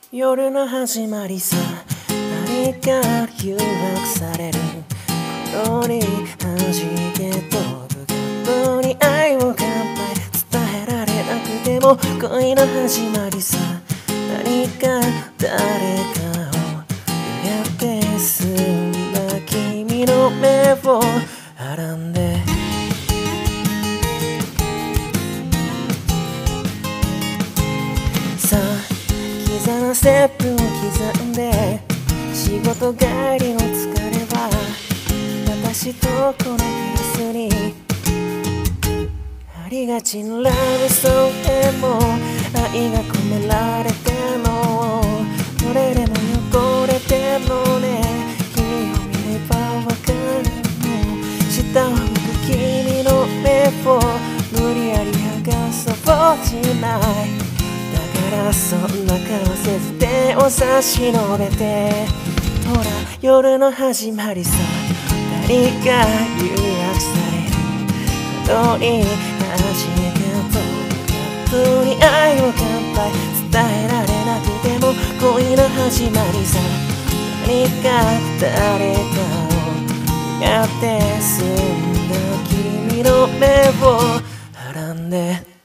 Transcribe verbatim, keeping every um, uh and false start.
夜の始まりさ、何か誘惑される頃に弾け飛ぶガットに愛を乾杯、伝えられなくても恋の始まりさ、何か誰かをやって済んだ君の目をはらんで、さあキザなステップを刻んで、仕事帰りの疲れは私とこのピアスにありがちなラブソングでも愛が込められてるの、どれでも汚れてるのね、君を見ればわかるの、下を向く君の目を無理やり剥がそうしない、だからそんな顔せず手を差し伸べて、ほら夜の始まりさ、何か誘惑されることに味が飛ぶガットに愛を乾杯、伝えられなくても恋の始まりさ、何か誰かをやって済んだ君の目をはらんで